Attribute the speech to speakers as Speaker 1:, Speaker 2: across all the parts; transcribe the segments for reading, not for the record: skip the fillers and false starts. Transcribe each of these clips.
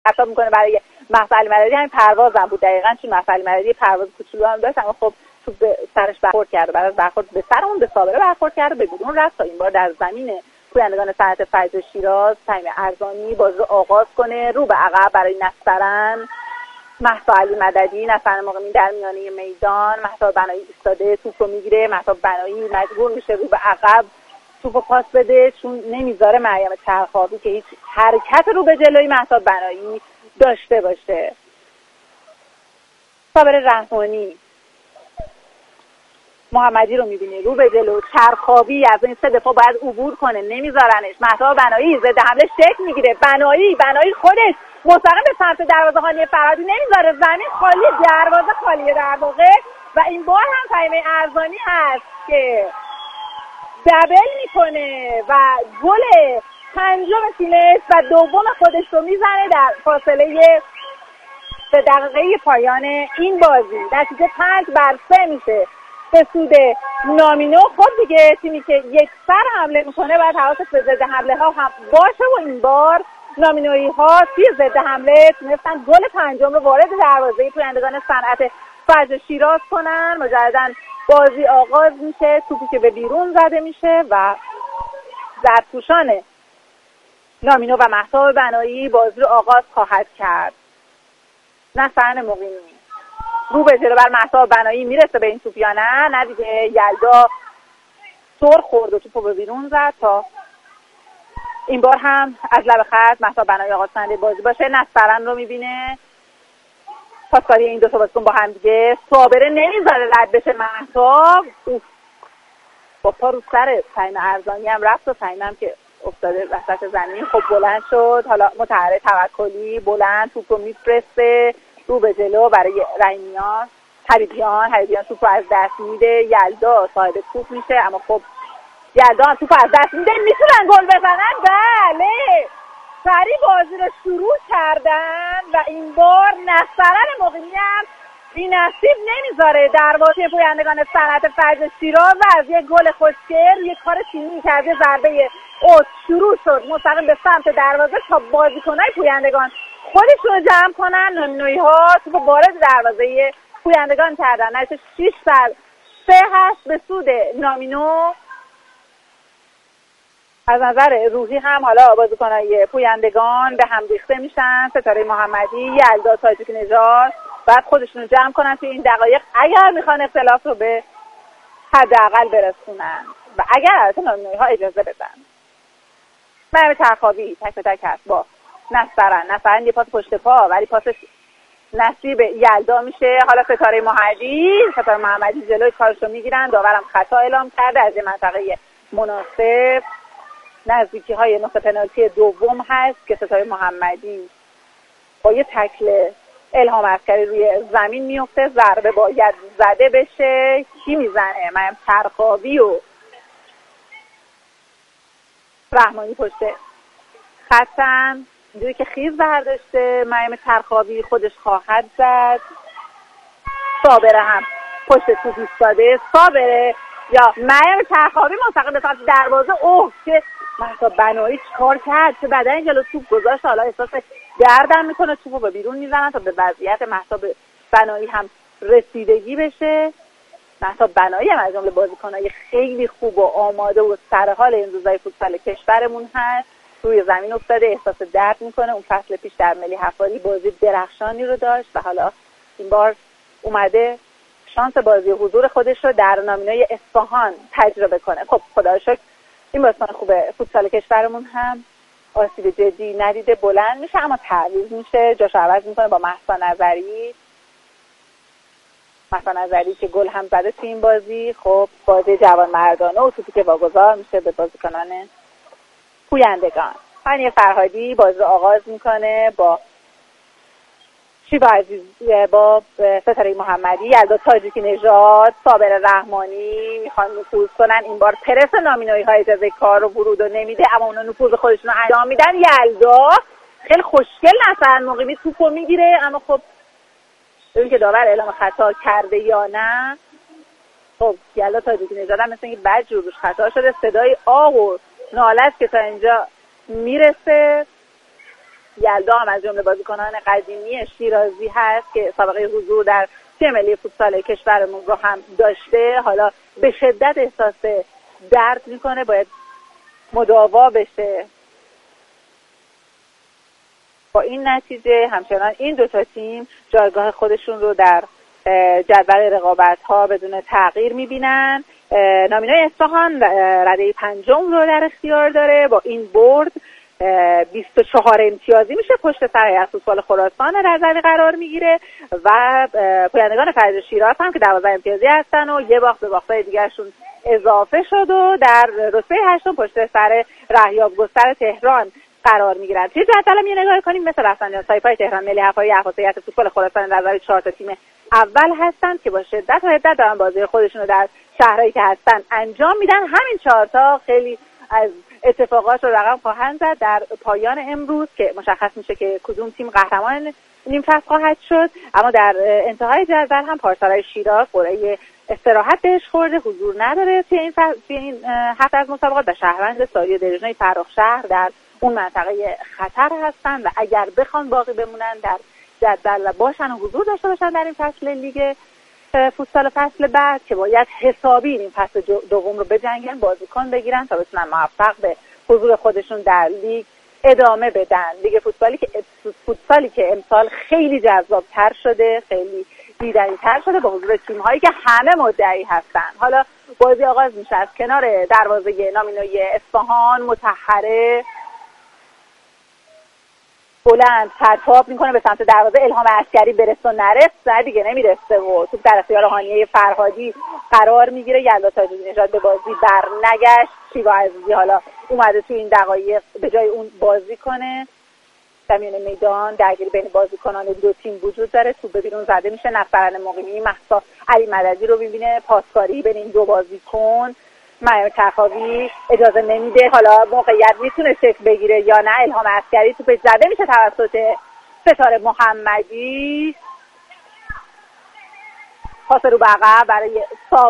Speaker 1: خطاب میکنه برای مهسا علی مددی. همین پرواز هم بود دقیقاً، چون مهسا علی مددی پرواز کوچولو هم داشت، اما خب توپ به سرش برخورد کرد. بعد از برخورد به سر اون به صابره برخورد کرد، به بیرون رفت تا این بار در زمین پویندگان صنعت فجر شیراز تیم ارزانی بازی رو آغاز کنه. رو به عقب برای نسترن مهسا علی مددی، نسترن مقیمی در میانه میدان، مهسا بنایی ایستاده توپ رو میگیره، مهسا بنایی مجبور میشه رو به عقب توپ رو پاس بده چون نمیذاره مریم چرخابی که هیچ حرکت رو به جلوی مهسا بنایی داشته باشه. صابر رحمانی محمدی رو میبینه رو به جلو، چرخابی از این سه دفعه باید عبور کنه، نمیذارنش. مهسا بنایی ضد حمله شکل میگیره، بنایی خودش مستقیم به سمت دروازه هانی فرهادی نمیذاره، زمین خالی، دروازه خالیه در واقع. و این بار هم تیم ارزانی هست که دبل میکنه و گل پنجم تیمش و دوم خودش رو میزنه در فاصله 3 دقیقه پایان این بازی. نتیجه 5-3 میشه به سود نامینو. خب دیگه تیمی که یک سر حمله میکنه باید حواست به ضد حمله ها هم باشه و این بار نامینویی ها توی ضد حمله تونستن گل پنجم رو وارد دروازه پویندگان صنعت فجر شیراز کنن. مجدداً بازی آغاز میشه، توپی که به بیرون زده میشه و زرتوشان نامینو و مهسا بنایی بازی رو آغاز خواهد کرد. نسترن مقیمی رو به جلو بر مهسا بنایی میرسه به این توپ یا نه دیگه یلدا سر خورد و توپو به بیرون زد تا این بار هم از لب خط مهسا بنایی آغاز کننده بازی باشه. نسترن رو میبینه، پاسکاری این دو تا بازیکن با هم دیگه، صابره نمیذاره رد بشه مهسا، با پا رو سر تیم ارزانی هم رفت و تیم هم که افتاده وسط زمین. خب بلند شد، حالا متحره توکلی بلند توپ رو میفرسته رو به جلو برای رحیمیان. حبیبیان توپ رو از دست میده، یلدا صاحب توپ میشه، اما خب یلدا هم توپ از دست میده، میتونن گل بزنن. بله سریع بازی رو شروع کردن و این بار نسترن مقیمی هم بی نصیب نمیذاره دروازه پویندگان صنعت فجر شیراز و از یک گل خوشگل یک کار تیمی که از یه ضربه اوت شروع شد مستقیم به سمت دروازه تا بازیکنای پویندگان خودشون رو جمع کنن. نامینویی ها توپ وارد دروازه پویندگان کردن. نتیجه 6-3 هست به سود نامینو. از نظر روحی هم حالا بازیکنای پویندگان به هم ریخته میشن. ستاره محمدی، یلدا تاجیک نژاد بعد خودشون رو جمع کنن توی این دقایق اگر میخوان اختلاف رو به حداقل برسونن و اگر البته نامینویی ها اجازه بدن. مریم چرخابی تک به تک هست با نسترن یه پاس پشت پا ولی پاسش نصیب یلدا میشه. حالا ستاره محمدی جلوی کارش رو میگیرن، داورم خطا اعلام کرده از یه منطقه مناسب. نزدیکی های نقطه پنالتی دوم هست که ستاره محمدی با یه تکل الهام عسکری روی زمین میفته، ضربه باید زده بشه. کی میزنه؟ مریم چرخابی و رحمانی پشت خطن. اینجوری که خیز برداشته مریم چرخابی خودش خواهد زد. صابره هم پشت توپ ایستاده. صابره یا مریم چرخابی مستقیم به سمت دروازه. که مهسا بنایی چیکار کرد؟ چه بدنی جلو توپ گذاشت، حالا احساس دردم میکنه، توپو به بیرون میزنن تا به وضعیت مهسا بنایی هم رسیدگی بشه. مهسا بنایی هم از جمله بازیکنای خیلی خوب و آماده و سر حال این روزای فوتبال کشورمون هست. روی زمین افتاده، احساس درد میکنه. اون فصل پیش در ملی حفاری بازی درخشانی رو داشت و حالا این بار اومده شانس بازی حضور خودش رو در نامینای اصفهان تجربه کنه. خب خدا رو شکر این بازیکن خوبه فوتبال کشورمون هم آسیب جدی ندیده، بلند میشه اما تعویض میشه، جاش عوض میکنه با مهسا نظری که گل هم زده تو این بازی. خب بازی جوان مردانه و توپی که واگذار میشه به بازیکنان پویندگان. هانیه فرهادی بازی رو آغاز میکنه با شیوا عزیز، با ستاره محمدی، یلدا تاجیک نژاد، صابر رحمانی میخوان نفوذ کنن. این بار پرس نامینویی ها اجازه کار و ورود رو نمیده اما اونا نفوذ خودشون رو انجام میدن. یلدا خیلی خوشگل نسترن مقیمی توپ رو میگیره اما خب ببین که داور اعلام خطا کرده یا نه. خب یلدا تاجیک نژاد هم مثل اینکه بدجور روش خطا شده. صدای آه و ناله است که تا اینجا میرسه یلدا هم از جمله بازیکنان قدیمی شیرازی هست که سابقه حضور در تیم ملی فوتسال کشورمون رو هم داشته. حالا به شدت احساس درد میکنه، باید مداوا بشه. با این نتیجه همچنان این دوتا تیم جایگاه خودشون رو در جدول رقابت‌ها بدون تغییر می‌بینن. نامینای اصفهان رده پنجم رو در اختیار داره، با این برد 24 امتیازی میشه، پشت سر هیئت فوتبال خراسان رضوی قرار میگیره و پویندگان فرج شیراز هم که 12 امتیازی هستن و یه باخت به باخت‌های دیگرشون اضافه شد و در رتبه هشتم پشت سر رهیاب گستر تهران قرار میگیرن. توی جدول هم یه نگاه کنیم، مثل رفسنجان سایپای تهران، ملی هوایی، هیئت فوتبال خراسان رضوی 4 تا تیم اول هستن که با شدت و حدت دارن بازی خودشون رو در شهرهایی که هستن انجام میدن. همین 4 تا خیلی از اتفاقات رو رقم خواهند زد در پایان امروز که مشخص میشه که کدوم تیم قهرمان نیم فصل خواهد شد. اما در انتهای جدول هم پارسالای شیراز قرعه استراحت بهش خورده، حضور نداره توی این هفته از مسابقات و شهروند ساری دریجنای فرخشهر در اون منطقه خطر هستن و اگر بخوان باقی بمونن در جدول و باشن و حضور داشته باشن در این فصل لیگ فوتسال فصل بعد که باید حسابی این فصل دوم رو بجنگن، بازیکن بگیرن تا بتونن موفق به حضور خودشون در لیگ ادامه بدن. لیگ فوتسالی که امسال خیلی جذاب‌تر شده، خیلی دیدنی‌تر شده با حضور تیم‌هایی که همه مدعی هستن. حالا بازی آغاز میشه از کنار دروازه نامینوی اصفهان. مطهره بلند پرتاب میکنه به سمت دروازه، الهام عسکری برسه و نرسه، دیگه نمیرسه و توپ در اختیار هانیه فرهادی قرار میگیره. یلدا تاج‌الدین نژاد به بازی بر نگشت. شیوا عزیزی حالا اومده تو این دقایق به جای اون بازی کنه. در میان میدان درگیری بین بازیکنان دو تیم وجود داره، توپ به بیرون زده میشه. نصرن مقیمی مهسا علی مددی رو میبینه، پاسکاری بین این دو بازیکن. مریم طرخاوی اجازه نمیده، حالا موقعیت میتونه شکل بگیره یا نه. الهام عسکری توپ زده میشه توسط ستاره محمدی. پاس رو به عقب برای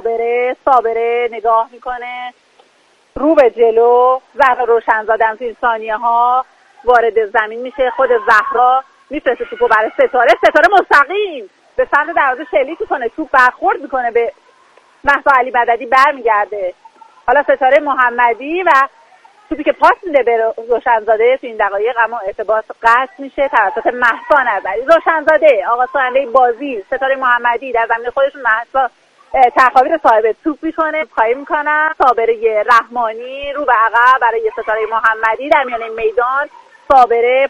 Speaker 1: صابره نگاه میکنه رو به جلو. زهرا روشنزاده هم تو این ثانیه ها وارد زمین میشه. خود زهرا میفرسته توپو برای ستاره مستقیم به سمت دروازه شلیک میکنه، توپ برخورد میکنه به مهسا علی مددی، برمیگرده. حالا ستاره محمدی و توپی که پاس میده به روشنزاده تو این دقایق، اما ارتباط قطع میشه توسط مهسا نظری. روشنزاده آقا سازنده بازی، ستاره محمدی در زمین خودشون مهسا طرخاوی رو صاحب توپ میکنه، خواهی میکنن. صابره رحمانی رو به عقب برای ستاره محمدی در میان میدان. صابره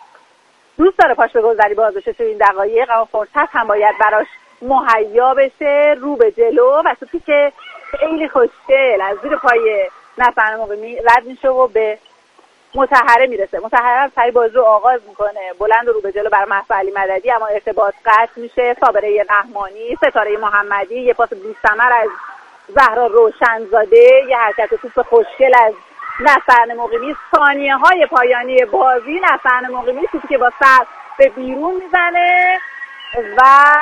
Speaker 1: دوست داره پاش به گلزنی باز بشه تو این دقایق، اما فرصت هم باید براش مهیا بشه. رو به جلو و توپی که خیلی خوشگل از زیر پای نصرن مقیمی رد میشه و به مطهره میرسه. مطهره هم سری بازی رو آغاز میکنه، بلند رو به جلو برای مهسا علی مددی، اما ارتباط قطع میشه. صابره رحمانی، ستاره محمدی، یه پاس بی‌ثمر از زهرا روشنزاده، یه حرکت توپ خوشگل از نصرن مقیمی. ثانیه های پایانی بازی نصرن مقیمی توپی که با سر به بیرون میزنه و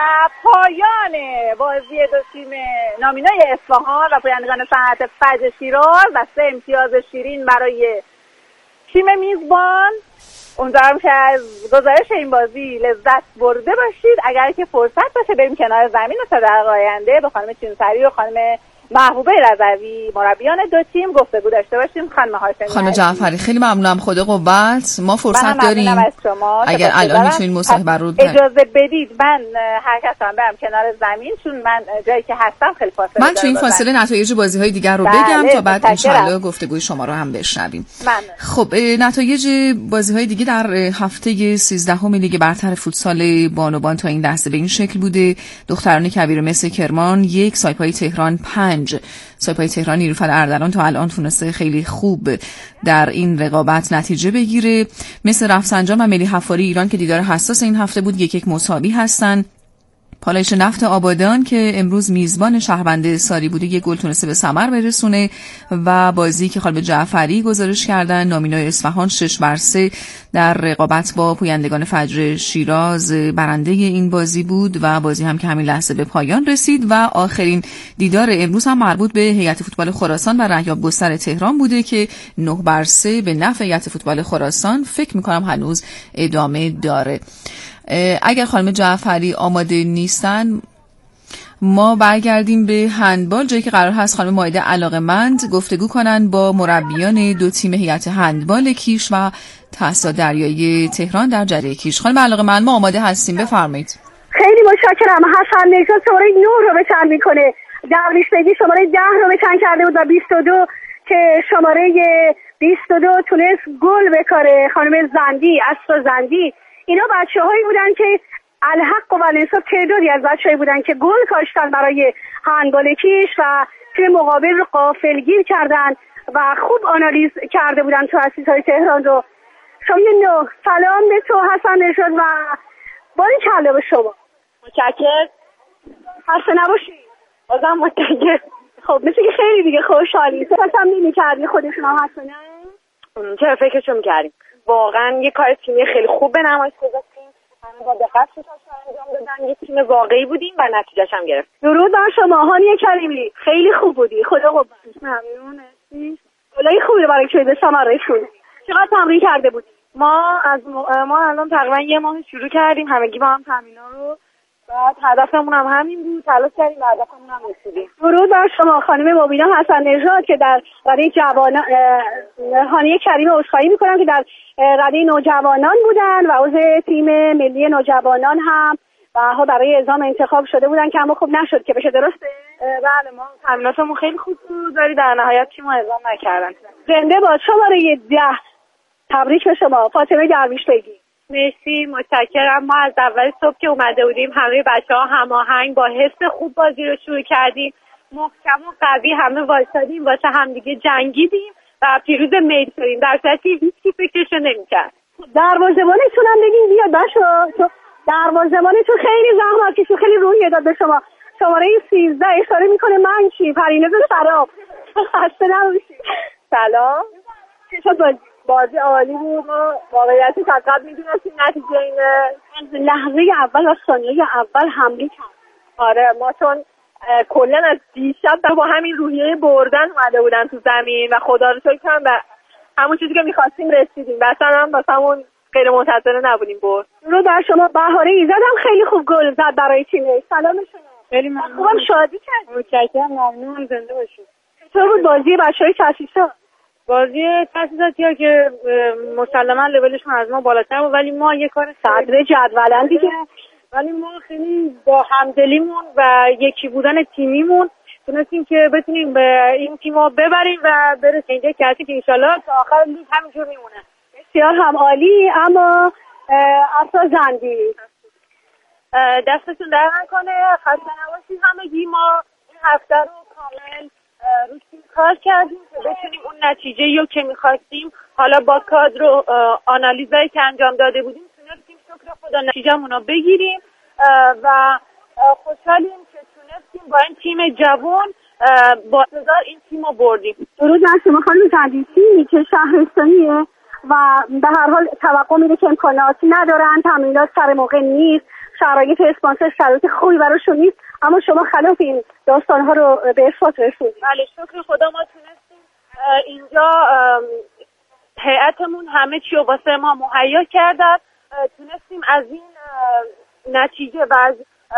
Speaker 1: پایان بازی دو تیم نامینای اصفهان و پویندگان صنعت فجر شیراز و 3 امتیاز شیرین برای تیم میزبان. امیدوارم که از گزارش این بازی لذت برده باشید. اگر که فرصت باشه بریم کنار زمین و تا دقیقه آینده با خانم چینسری و خانم محبوبه رضوی مربیان دو تیم گفتگو داشته باشیم. خانم
Speaker 2: جعفری خیلی ممنونم، خدا قوت. ما فرصت داریم اگر الان میتونین مصاحبه رو
Speaker 1: اجازه بدید من حرکت کنم برم کنار زمین، چون من جایی که هستم خیلی فاصله
Speaker 2: من تو این فاصله نتایج بازی‌های دیگر رو بگم تا بعد انشالله گفتگوی شما رو هم بشنویم. خب نتایج بازی‌های دیگه در هفته 13 لیگ برتر فوتسال بانوان تا این لحظه به این شکل بوده: دختران کبیر مس کرمان 1، سایپای تهران 5. سایپای تهران نیلوفر اردلان تا الان تونسته خیلی خوب در این رقابت نتیجه بگیره. مثل رفسنجان و ملی حفاری ایران که دیدار حساس این هفته بود 1-1 مساوی هستن. پالایش نفت آبادان که امروز میزبان شهروند ساری بوده یک گل تونسته به ثمر برسونه و بازی که خانم جعفری گزارش کردن نامینای اصفهان 6-3 در رقابت با پویندگان فجر شیراز برنده این بازی بود و بازی هم که همین لحظه به پایان رسید و آخرین دیدار امروز هم مربوط به هیئت فوتبال خراسان و رهیاب گستر تهران بوده که 9-3 به نفع هیئت فوتبال خراسان فکر میکنم هنوز ادامه داره. اگر خانم جعفری آماده نیستن ما برگردیم به هندبال، جایی که قرار هست خانم مائده علاقه‌مند گفتگو کنن با مربیان دو تیم هیئت هندبال کیش و تأسیسات دریایی تهران در جریه کیش. خانم علاقه‌مند ما آماده هستیم، بفرمایید.
Speaker 3: خیلی متشکرم. حسن نژاد شماره 9 رو به چند میکنه، درویش بیگی شماره 10 رو به چند کرده بود و 22 که شماره 22 تونست گل بکاره. خانم زندی، اسرا زندی، اینا بچه‌هایی بودن که الحق و الانصاف تعدادی از بچه‌هایی بودن که گل کاشتن برای هندبال کیش و تیم مقابل رو غافلگیر کردن و خوب آنالیز کرده بودن تو تأسیس‌های تهران رو. شماره 9 سلام به تو حسن نژاد و باری کلا به شما.
Speaker 1: متشکرم.
Speaker 3: خسته نباشی.
Speaker 1: بازم متشکرم.
Speaker 3: خب مثل که خیلی دیگه خوشحالی هم نمی‌کردی خودشون هم حسن
Speaker 1: نه؟ چرا فکرشو می‌کردیم؟ واقعا یه کار تیمی خیلی خوب به نمایش گذاشتیم. همه با دقت انجام دادن، یه تیم واقعی بودیم و نتیجه‌اش هم گرفت.
Speaker 3: درود بر شما هانیه کریمی، خیلی خوب بودی. خدا قربونت.
Speaker 1: ممنون.
Speaker 3: خیلی خوبه برای که به ثمر رسید. چقدر تمرین کرده بودی؟
Speaker 1: ما الان تقریبا یه ماه شروع کردیم همگی با هم تمرین‌ها رو. بعد هدفمون هم همین بود، تلاش کردیم و هدفمون هم رسیدیم.
Speaker 3: درود بر شما خانم مبینا حسن نژاد که در رده جوانان، هانیه کریم عذرخواهی می‌کنم که در رده نوجوانان بودن و عضو تیم ملی نوجوانان هم و برای اعزام انتخاب شده بودن که اما خوب نشد که بشه. درسته؟
Speaker 1: بله ما تمریناتمون خیلی خوب بود ولی در نهایت تیمو اعزام نکردن.
Speaker 3: زنده باد. شماره 10 تبریک به شما فاطمه درویش بیگی.
Speaker 1: مرسی، متشکرم. ما از اول صبح که اومده بودیم همه بچه‌ها هماهنگ با حس خوب بازی رو شروع کردیم، محکم و قوی همه وایسادیم واسه همدیگه جنگیدیم و پیروز میل شدیم در صورتی هیچ کی فکرشو نمی‌کرد.
Speaker 3: دروازه‌بانتون هم بگین بیاد بچه‌ها، دروازه‌بانتون خیلی زحمت کشید، خیلی روحیه داد به شما. شماره 13 اشاره میکنه من چی پریناز سراب. خسته نباشید.
Speaker 1: سلام.
Speaker 3: چه شد؟
Speaker 1: بازی عالی بود. ما واقعیت فقط میدونستیم نتیجه اینه.
Speaker 3: لحظه اول و ثانیه اول حمله کرد.
Speaker 1: آره ما چون کلا از دیشب با همین روحیه بردن اومده بودن تو زمین و خدا رو شکر کنم و همون چیزی که می‌خواستیم رسیدیم. مثلا هم واسمون غیر منتظره نبودیم برد.
Speaker 3: رو در شما بهاره ایزد هم خیلی خوب گل زد برای تیمش. سلام شما.
Speaker 1: خیلی ممنون.
Speaker 3: خوبم شادی کرد.
Speaker 1: متشکرم. ممنون. زنده باشید.
Speaker 3: چطور بود بازی بچه‌های تأسیسات؟
Speaker 1: بازی تأسیساتی که مسلما لولشون از ما بالاتر بود ولی ما یه کار
Speaker 3: صدر جدولن دیگه،
Speaker 1: ولی ما خیلی با همدلیمون و یکی بودن تیمیمون تونستیم که بتونیم به این تیمو ببریم و برسیم اینجا کسی که انشالله تا آخر لیگ همینجور میمونه.
Speaker 3: بسیار هم عالی. اما اسرا زندی
Speaker 1: دستتون در نکنه، خسته نباشید همگی. ما این هفته رو کامل روش کار کردیم که بتونیم اون نتیجه‌ای که می‌خواستیم حالا با کادر و آنالیزایی که انجام داده بودیم تونستیم شکر خدا نتیجه‌مون رو بگیریم و خوشحالیم که تونستیم با این تیم جوان با انتظار این تیم رو بردیم.
Speaker 3: درود بر شما خانم زندی. تیمی که شهرستانیه و به هر حال توقع میره که امکاناتی ندارن، تمرینات سر موقع نیست، شرایط اسپانسر شرایط خوبی براشون نیست، اما شما خلاف این داستان‌ها رو به اثبات رسوندید.
Speaker 1: بله شکر خدا ما تونستیم اینجا هیئتمون همه چی رو واسه ما مهیا کردن، تونستیم از این نتیجه و از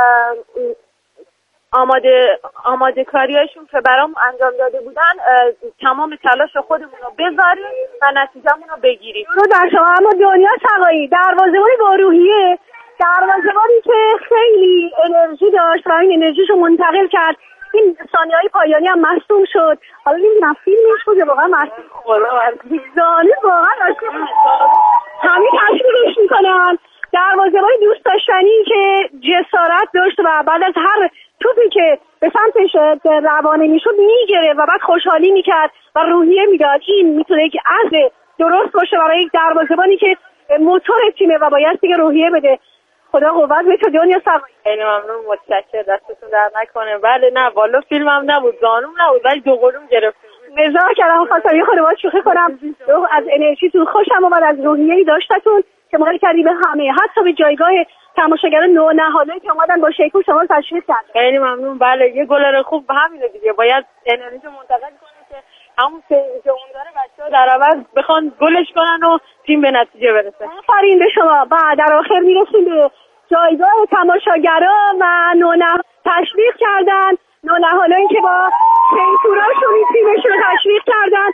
Speaker 1: آماده کاریاشون که برام انجام داده بودن تمام تلاش خودمون رو بذاریم و نتیجهمون رو بگیریم.
Speaker 3: رو در شما. اما دنیا سقایی دروازه‌بانی با روحیه، دروازه‌بانی که خیلی انرژی داشت و این انرژیشو منتقل کرد. این ثانیه‌های پایانی هم مصدوم شد. حالا نمیدونم فیلمش بود یا واقعا مصدوم زانی واقعا همین تشویقش میکنن. دروازه‌بان دوست داشتنی که جسارت داشت و بعد از هر توپی که به سمتش روانه میشد میگره و بعد خوشحالی میکرد و روحیه میداد. این میتونه که عزم درست باشه برای یک دروازه‌بانی که موتور تیمه و باید دیگه روحیه بده. خدا قوت به تو دنیا سوایی.
Speaker 1: خیلی ممنون، متشکرم، دستتون در نکنه. بله نه والا فیلمم نبود، زانوم نبود، ولی دو قلوم گرفته بود.
Speaker 3: رضا کردم خواستم یه خورده باهات شوخی کنم. از انرژیتون خوشم اومد، از روحیه‌ای داشتتون که ما کردی به همه، حتی به جایگاه تماشاگران نونهاله که اومدن با شیکو شما رو تشویق کردن.
Speaker 1: خیلی ممنون. بله یه گلر خوب همینه دیگه، باید انرژی منتقل کنه که همون سیری که اون داره بچه‌ها در عوض بخوان گلش کنن و تیم به نتیجه برسه.
Speaker 3: آفرین به شما. بعد در آخر میرسیم به جایگاه تماشاگران و تشویق کردن، نونهالایی که با شیطوراشون تیمشون رو تشویق کردن.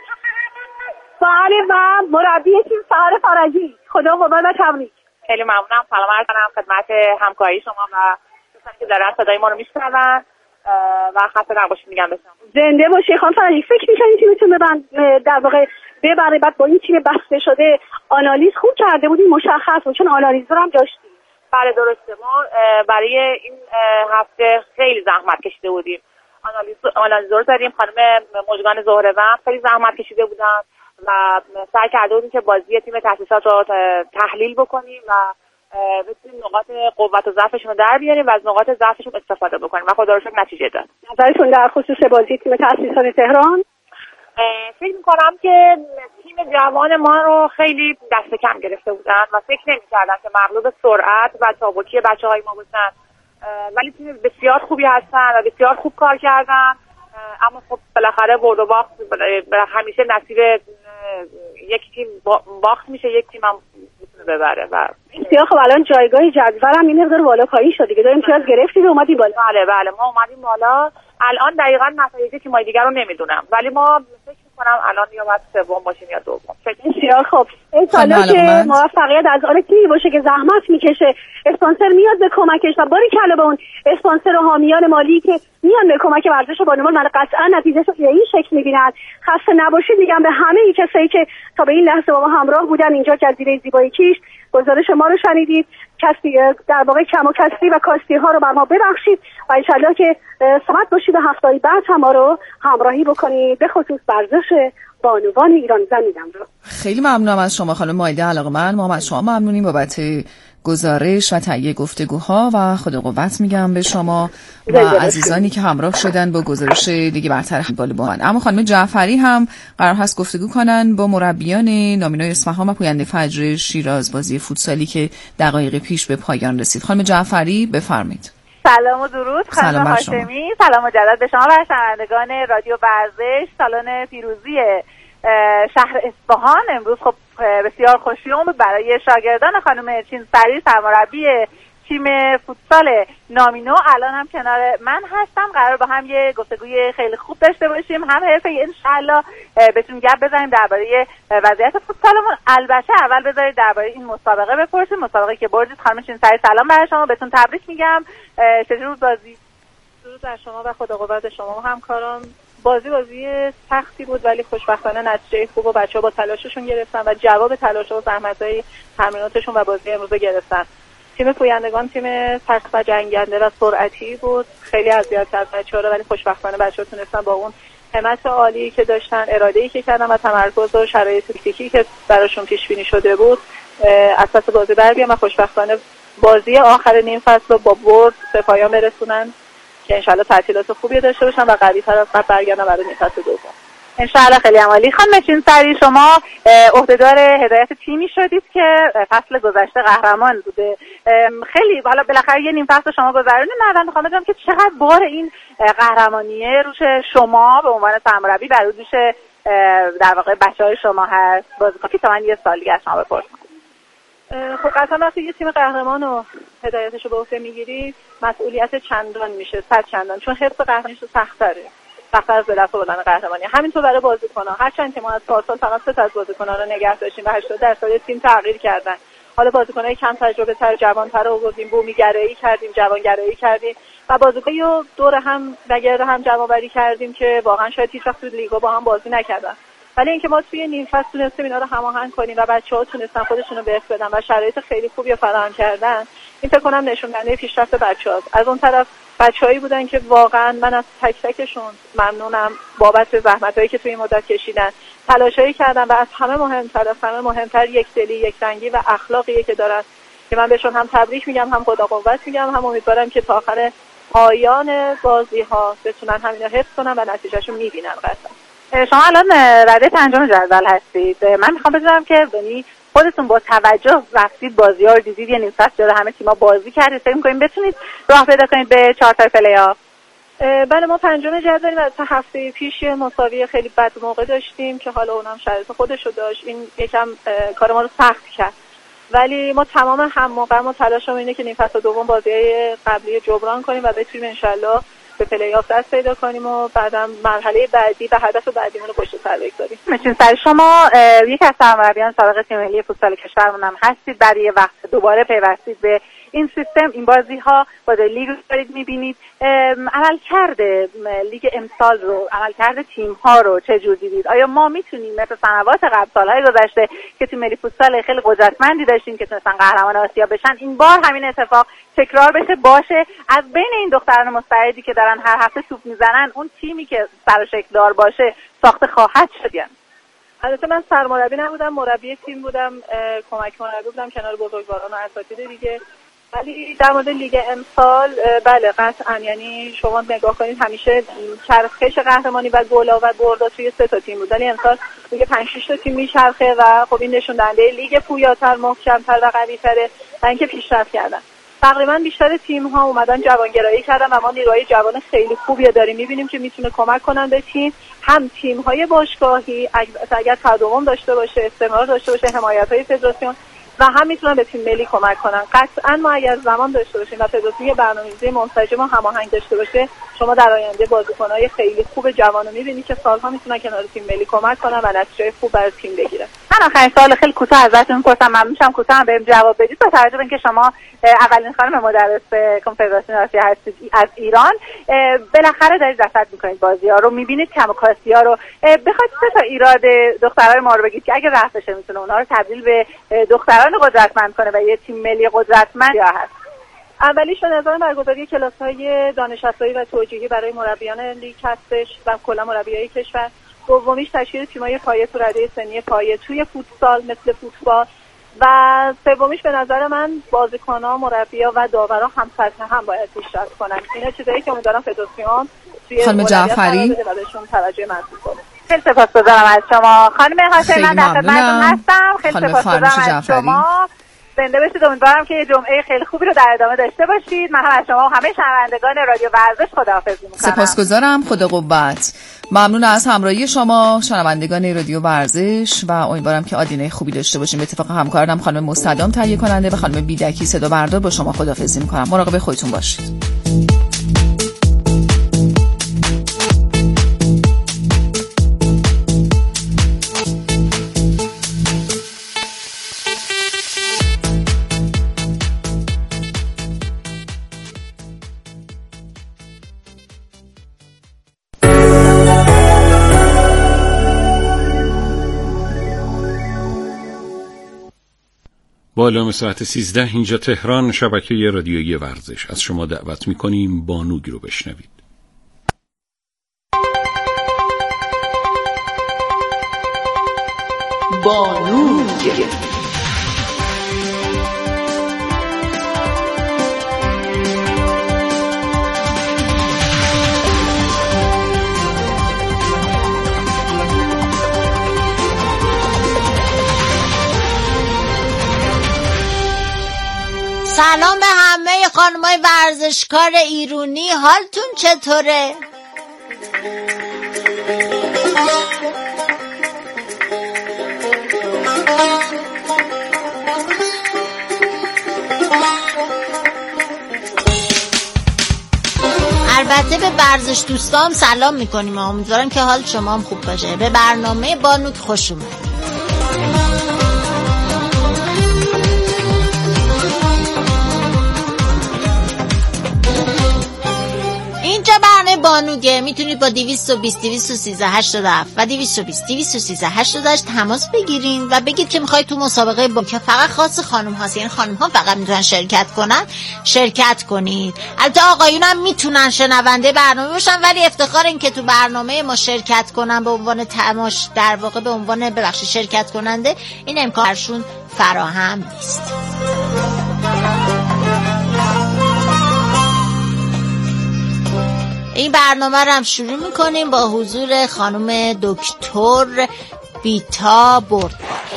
Speaker 3: بله و مربی تیم سحر فرجی. خدا قوت و تبریک.
Speaker 1: خیلی ممنونم. سلام عرض کنم خدمت همکاری شما و دوستانی که دارن صدای ما رو میشنون و خسته نباشید میگم بهتون.
Speaker 3: زنده باشی خانم فرجی. فکر می‌کنید تیمتون در واقع ببره؟ بعد با این تیم بسته شده آنالیز خوب کرده بودیم، مشخص بود چون آنالیزور هم داشتیم.
Speaker 1: بله درسته، ما برای این هفته خیلی زحمت کشیده بودیم. آنالیزور داریم، خانم مژگان زهره‌وند خیلی زحمت کشیده بودن و سعی کرده بودیم که بازی تیم تأسیسات رو تحلیل بکنیم و بتونیم نقاط قوت و ضعفشون رو در بیاریم و از نقاط ضعفشون استفاده بکنیم و خدا رو شکر نتیجه داد.
Speaker 3: نظرتون در خصوص بازی تیم تأسیسات تهران؟
Speaker 1: فکر می‌کنم که تیم جوان ما رو خیلی دست کم گرفته بودن و فکر نمی‌کردن که مغلوب سرعت و چابکی بچه‌های ما باشن، ولی تیم بسیار خوبی هستن و بسیار خوب کار کردن. اما خب بالاخره برد و باخت همیشه نصیب یک تیم باخت میشه، یک تیم هم میتونه ببره. و
Speaker 3: بسیار خب الان جایگاه جدول هم این مقدار بالا پایین شد دیگه، داریم امتیاز گرفتیم و اومدیم بالا.
Speaker 1: بله ما اومدیم بالا. الان دقیقاً نتایج تیم‌های دیگر رو نمیدونم، ولی ما فکر می‌کنم الان یا باید سوم باشیم یا دوم.
Speaker 3: بسیار خب. انشالله که موفقیت از آن تیمی باشه که زحمت میکشه، اسپانسر میاد به کمکش و باریکلا به اون اسپانسر و حامیان مالی که میان به کمک ورزش بانوان. من قطعا نتیجهش به این شکل می‌بینن. خسته نباشید میگم به همه کسایی که تا به این لحظه با ما همراه بودن. اینجا جزیره زیبای کیش گزارش ما رو شنیدید. کسی در واقع کم و کسری و کاستی ها رو بر ما ببخشید و انشالله که سمت باشید و هفته‌ای بعد هم ما رو همراهی بکنید، به خصوص ورزش بانوان ایران زمینم رو.
Speaker 2: خیلی ممنونم از شما خانم مائده علاقه‌مند. ما از شما ممنونیم بابت گزارش و تهیه گفتگوها و خدا قوت میگم به شما و عزیزانی که همراه شدن با گزارش لیگ برتر هندبال بانوان. اما خانم جعفری هم قرار هست گفتگو کنن با مربیان نامینای اصفهان و پوینده فجر شیراز، بازی فوتسالی که دقایق پیش به پایان رسید. خانم جعفری بفرمایید.
Speaker 1: سلام و درود خانم هاشمی. سلام مجدد به شما و شنوندگان رادیو ورزش. سالن پیروزی شهر اصفهان امروز خب بسیار خوشیوم برای شاگردان خانم چینسپری سرمربی تیم فوتسال نامینو. الان هم کنار من هستم، قرار با هم یه گفتگوی خیلی خوب داشته باشیم، هم حرفه‌ای انشالله بتونیم گپ بزنیم درباره وضعیت فوتسالمون. البته اول بذارید درباره این مسابقه بپرسیم، مسابقه که بردید. خانم چینسپری سلام برای شما، بهتون تبریک میگم. چجور بازی؟
Speaker 4: درود بر شما و خدا قوت شما و همکاران. بازی سختی بود ولی خوشبختانه نتیجه خوب و بچه‌ها با تلاششون گرفتن و جواب تلاش و زحمت‌های تمریناتشون و بازی امروز گرفتن. تیم پویندگان تیم سخت و جنگنده و سرعتی بود، خیلی اذیت کرد بچه‌ها رو، ولی خوشبختانه بچه‌ها تونستن با اون همت عالی که داشتن، اراده‌ای که کردن و تمرکز و شرایط تاکتیکی که براشون پیش بینی شده بود از پس بازی بر بیان و خوشبختانه بازی آخر نیم فصل رو با برد به پایان برسونن که انشالله تعطیلات خوبی داشته باشن و قوی‌تر از قبل برگردن برای نیم فصل دوم.
Speaker 1: انشالله. خیلی عالی. خانم چینسپری شما عهدهدار هدایت تیمی شدید که فصل گذشته قهرمان بوده. خیلی حالا بالاخره یه نیم فصل شما گذروندید. من میخوام بدونم که چقدر بار این قهرمانیه روش شما به عنوان سرمربی بر روش در واقع بچه‌های شما هست. بازیکن که من یه سال دیگه از شما بپرسم.
Speaker 4: خب قطعا وقتی یه تیم قهرمان و هدایتش رو به عهده میگیری مسئولیت چندان میشه، 100 چندان، چون حفظ قهرمانیش سخت‌تره از به دست آوردن قهرمانی. همینطور برای بازیکن‌ها، هرچند که ما از پارسال فقط 3 تا از بازیکن‌ها رو نگه داشتیم و 80% تیم تغییر کردن. حالا بازیکن‌های کم تجربه‌تر، جوان‌تر رو آوردیم، بومی‌گرایی کردیم، جوان‌گرایی کردیم و بازیکن‌ها رو دور هم نگرد هم جمع‌آوری کردیم که واقعا شاید هیچ وقت تو لیگا با هم بازی نکردن. ولی اینکه ما توی نیم فصل تونستیم اینا رو هماهنگ کنیم و بچه‌ها تونستن خودشون رو بهت بدن و شرایط خیلی خوبی فراهم کردن، این فکر کنم نشون دهنده پیشرفت بچه‌هاست. از اون طرف بچه‌هایی بودن که واقعا من از تک تکشون ممنونم بابت زحمتایی که توی این مدت کشیدن، تلاشایی کردن و از همه مهمتر یک دلی، یک رنگی و اخلاقی که دارن که من بهشون هم تبریک میگم، هم خدا قوت میگم، هم امیدوارم که تا آخر پایان بازی‌ها بتونن همینا حفظ کنن و نتیجهشو میبینن. قطعا
Speaker 1: شما الان رده پنجم جدول هستید. من میخوام بدونم که خودتون با توجه رفتید بازی‌ها رو دیدید، یه نیم ساعت جلو همه تیم‌ها بازی کردید، فکر می‌کنید بتونید راه پیدا کنید به چهارتای پلی‌آف؟
Speaker 4: بله، ما پنجم جدولیم و تا هفته پیش مساوی خیلی بد موقع داشتیم که حالا اونم شرایط خودشو داشت، این یکم کار ما رو سخت کرد، ولی ما تمام هم‌موقع ما تلاشمون اینه که نیم فصل دوم بازی‌های قبلی جبران کنیم و بتونیم انشالله به پلی‌آف دست پیدا کنیم و بعدم مرحله بعدی و هدف بعدیمون رو پشت سر بگذاریم.
Speaker 1: میتونید سر شما یک از سرمربیان سابق تیم ملی فوتسال کشورمون هم هستید، برای وقت دوباره پیوستید به این سیستم، این بازی‌ها با لیگ رو دارید می‌بینید. عملکرد لیگ امسال رو، عملکرد تیم‌ها رو چه جور دیدید؟ آیا ما میتونیم مثل سنوات قبل، سال‌های گذشته که تیم ملی فوتسال خیلی قدرتمندی داشتیم که تونستن قهرمان آسیا بشن، این بار همین اتفاق تکرار بشه باشه؟ از بین این دختران مستعدی که دارن هر هفته توپ میزنن، اون تیمی که سر و شکل دار باشه ساخته خواهد شد؟ یعنی
Speaker 4: البته من سرمربی نبودم، مربی تیم بودم، کمک مربی بودم کنار بزرگواران و اساتید دیگه. ولی در مورد لیگ امسال بله قطعا، یعنی شما نگاه کنید همیشه چرخش قهرمانی و گلا و بردا توی 3 تا تیم بود، ولی امسال لیگ 5-6 تا تیم میچرخه و خب این نشون دهنده لیگ پویاتر، محکم‌تر و قوی‌تره و اینکه پیشرفت کردن. تقریبا بیشتر تیم‌ها اومدن جوانگرایی کردن و ما نیروهای جوان خیلی خوبی داریم، می‌بینیم که میتونه کمک کنن به تیم، هم تیم‌های باشگاهی اگر تداوم داشته باشه، استمرار داشته باشه، حمایت‌های فدراسیون، و هم میتونن به تیم ملی کمک کنن. قطعا ما اگر زمان داشته باشیم و فدراسیون برنامه‌ریزی منسجم و هماهنگ داشته باشه، شما در آینده بازیکن‌های خیلی خوب جوانو می‌بینید که سال‌ها میتونن کنار تیم ملی کمک کنن و نتیجه خوب برای تیم بگیرن.
Speaker 1: من آخرین سوال خیلی کوتاه ازتون می‌پرسم، ممنون میشم کوتاه هم بهم جواب بدید. با توجه به اینکه شما اولین خانم مدرس کنفدراسیون آسیا هستید از ایران، بالاخره دارید رصد می‌کنید بازی‌ها رو، می‌بینید کم و کاستی‌ها رو، بخواید 3 تا ایراد دخترای ما رو بگید که اگه رفع بشه میتونه اونها رو تبدیل به دختران قدرتمند کنه و یه تیم ملی قدرتمند هست.
Speaker 4: اولیش به نظر برگزاری کلاس‌های دانش افزایی و توجیهی برای مربیان لیگ هستش و کلا مربیای کشور. دومیش تشکیل تیم‌های پایه تو رده سنی پایه توی فوتسال مثل فوتبال، و سومیش به نظر من بازیکن‌ها، مربی‌ها و داورا هم سطح هم باید پیشرفت کنن. اینا چیزایی که امیدوارم فدراسیون توی
Speaker 2: خانم جعفری
Speaker 4: بهشون توجه مربوط کنه.
Speaker 1: خیلی سپاسگزارم از شما خانم هاشمی، من در خدمتتون هستم. خیلی سپاسگزارم از شما، زنده باشید. امیدوارم که یه جمعه خیلی خوبی رو در ادامه داشته باشید. من هم از شما و همه شنوندگان رادیو ورزش خداحافظی می‌کنم.
Speaker 2: سپاسگزارم، خدا قوت. ممنون از همراهی شما شنوندگان رادیو ورزش و امیدوارم که آدینه خوبی داشته باشیم. به اتفاق همکارم خانم مستدام تهیه کننده و خانم بیدکی صدا بردار با شما خداحافظی می‌کنم. مراقب خودتون باشید.
Speaker 5: با اعلام ساعت 13 اینجا تهران، شبکه رادیویی ورزش، از شما دعوت می‌کنیم بانوگ رو بشنوید.
Speaker 6: بانوگ.
Speaker 7: سلام به همه خانمای ورزشکار ایرانی، حالتون چطوره؟ البته به ورزش دوستام سلام میکنیم، امیدوارم که حال شما هم خوب باشه. به برنامه بانوگ خوش اومدید. اینجا برنامه بانوگه، میتونید با 220 213 87 و 220 213 88 تماس بگیرین و بگید که میخواید تو مسابقه با که فقط خاص خانم هاست، یعنی خانم ها فقط میتونن شرکت کنید. البته آقایون هم میتونن شنونده برنامه باشن، ولی افتخار این که تو برنامه ما شرکت کنن به عنوان تماش، در واقع به عنوان شرکت کننده، این امکانشون فراهم نیست. این برنامه رو هم شروع میکنیم با حضور خانم دکتر بیتا بردبار.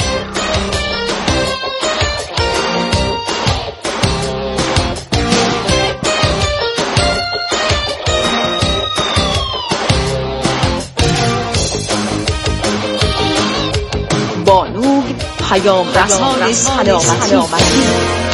Speaker 6: بانو پیام رسان سلامتی.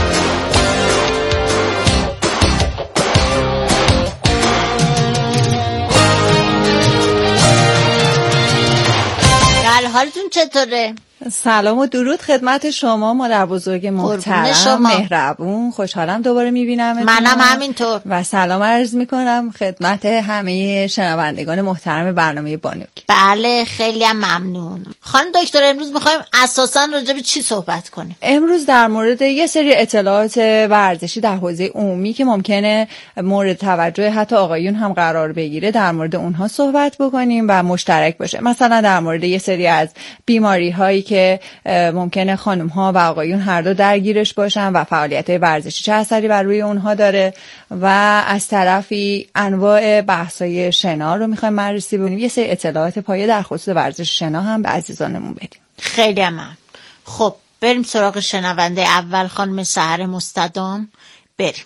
Speaker 7: حالتون چطوره؟
Speaker 8: سلام و درود خدمت شما مادر بزرگ محترم مهربون. خوشحالم دوباره میبینم.
Speaker 7: منم همینطور.
Speaker 8: و سلام عرض میکنم خدمت همه شنوندگان محترم برنامه بانوک.
Speaker 7: بله خیلی هم ممنون. خانم دکتر امروز میخوایم اساسا راجع به چی صحبت کنیم؟
Speaker 8: امروز در مورد یه سری اطلاعات ورزشی در حوزه عمومی که ممکنه مورد توجه حتی آقایون هم قرار بگیره در مورد اونها صحبت بکنیم و مشترک باشه. مثلا در مورد یه سری از بیماری هایی که ممکنه خانم ها و آقایون هر دو درگیرش باشن و فعالیت‌های ورزشی چه اثری بر روی اونها داره و از طرفی انواع بحث‌های شنا رو می‌خوایم بررسی بکنیم. یه سری اطلاعات پایه در خصوص ورزش شنا هم به عزیزانمون بدیم.
Speaker 7: خیلی ممنون. خب بریم سراغ شنونده اول خانم سحر مستدام. بریم.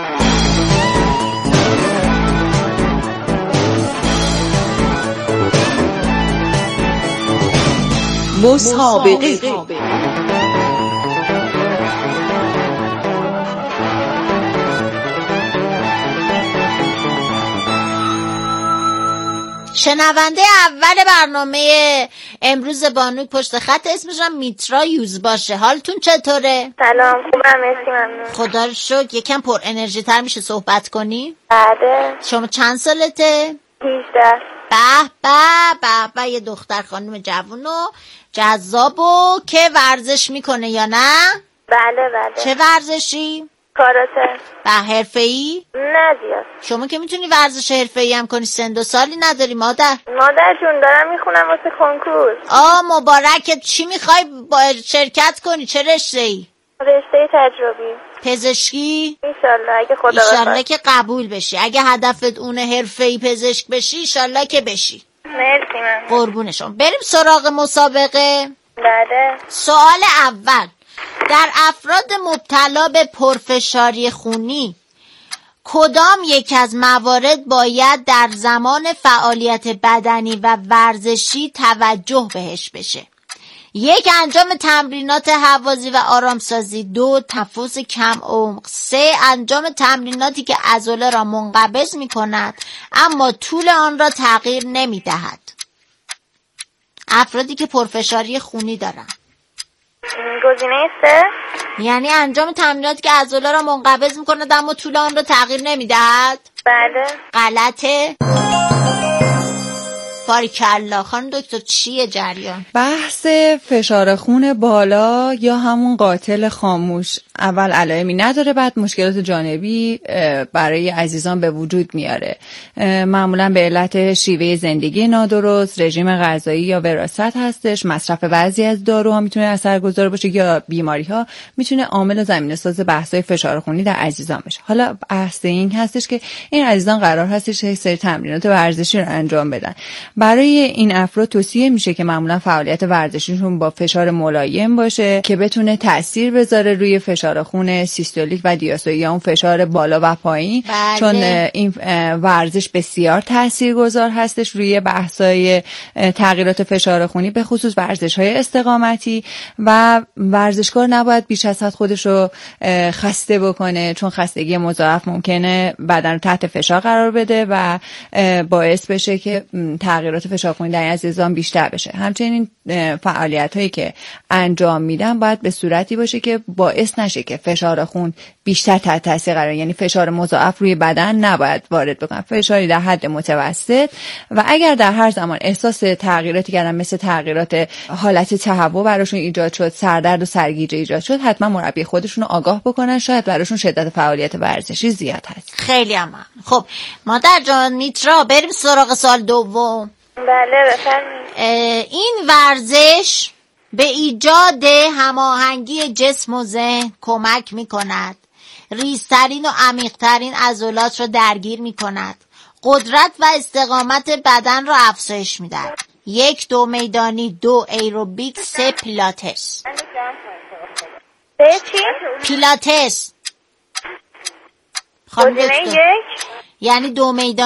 Speaker 6: مسابقه.
Speaker 7: شنونده اول برنامه امروز بانوک پشت خط اسمش هم میترا یوز باشه. حالتون چطوره؟
Speaker 9: سلام خوبم مرسی ممنون.
Speaker 7: خدا رو شکر. یکم پر انرژی تر میشه صحبت کنی؟
Speaker 9: بله.
Speaker 7: شما چند سالته؟
Speaker 9: 18.
Speaker 7: به یه دختر خانم جوون و جذاب و که ورزش میکنه یا نه؟
Speaker 9: بله.
Speaker 7: چه ورزشی؟
Speaker 9: کاراته.
Speaker 7: به حرفه‌ای؟
Speaker 9: نه زیاد.
Speaker 7: شما که میتونی ورزش حرفه‌ای هم کنی، سن و سالی نداری مادر
Speaker 9: جون دارم میخونم واسه کنکور.
Speaker 7: مبارکت. چی میخوای با شرکت کنی؟ چه رشته‌ای؟
Speaker 9: رشته تجربی.
Speaker 7: پزشکی؟
Speaker 9: ایشالله اگه خدا بخواد.
Speaker 7: ایشالله که قبول بشی. اگه هدفت اونه حرفه‌ای پزشک بشی ایشالله که بشی.
Speaker 9: مرسی ممنون.
Speaker 7: قربون شما. بریم سراغ مسابقه.
Speaker 9: بله.
Speaker 7: سوال اول: در افراد مبتلا به پرفشاری خونی کدام یک از موارد باید در زمان فعالیت بدنی و ورزشی توجه بهش بشه؟ 1. انجام تمرینات هوازی و آرامسازی. 2. تنفس کم عمق. 3. انجام تمریناتی که عضله را منقبض می کند اما طول آن را تغییر نمی دهد. افرادی که پرفشاری خونی دارن.
Speaker 9: گزینه 3
Speaker 7: یعنی انجام تمریناتی که عضله را منقبض می کند اما طول آن را تغییر نمی دهد.
Speaker 9: بله.
Speaker 7: غلطه. باریکلا. خانم دکتر چیه جریان؟
Speaker 8: بحث فشار خون بالا یا همون قاتل خاموش اول علائمی نداره، بعد مشکلات جانبی برای عزیزان به وجود میاره. معمولا به علت شیوه زندگی نادرست، رژیم غذایی یا وراثت هستش. مصرف بعضی از داروها میتونه اثرگذار باشه یا بیماری ها میتونه عامل زمینه‌ساز بحث‌های فشار خونی در عزیزان بشه. حالا بحث این هستش که این عزیزان قرار هستش یک سری تمرینات ورزشی رو انجام بدن. برای این افراد توصیه میشه که معمولا فعالیت ورزشیشون با فشار ملایم باشه که بتونه تاثیر بذاره روی فشار خون سیستولیک و دیاستولیک یا اون فشار بالا و پایین.
Speaker 7: بله.
Speaker 8: چون این ورزش بسیار تاثیرگذار هستش روی بحث‌های تغییرات فشار خونی، به خصوص ورزش‌های استقامتی، و ورزشکار نباید بیش از حد خودش رو خسته بکنه، چون خستگی مضاعف ممکنه بدن رو تحت فشار قرار بده و باعث بشه که تغییرات فشار خونی در عزیزان بیشتر بشه. همچنین فعالیت‌هایی که انجام میدن باید به صورتی باشه که باعث نشه که فشار خون بیشتر تحت تاثیر قرار، یعنی فشار مضاعف روی بدن نباید وارد بکنه، فشاری در حد متوسط. و اگر در هر زمان احساس تغییراتی کردن مثل تغییرات حالت تهوع براشون ایجاد شد، سردرد و سرگیجه ایجاد شد، حتما مربی خودشون رو آگاه بکنن، شاید براشون شدت فعالیت ورزشی زیاد هست.
Speaker 7: خیلی ممنون. خب مادر جان میترا، بریم سراغ سال دوم.
Speaker 9: بله بفرمایید.
Speaker 7: این ورزش به ایجاد هماهنگی جسم و ذهن کمک می کند، ریزترین و عمیقترین عضلات را درگیر می کند، قدرت و استقامت بدن رو افزایش میدن. 1 2 میدانی، 2 ایروبیک، 3 پیلاتس.
Speaker 9: چی؟
Speaker 7: پیلاتس.
Speaker 9: گزینه 1
Speaker 7: یعنی 2 میدانی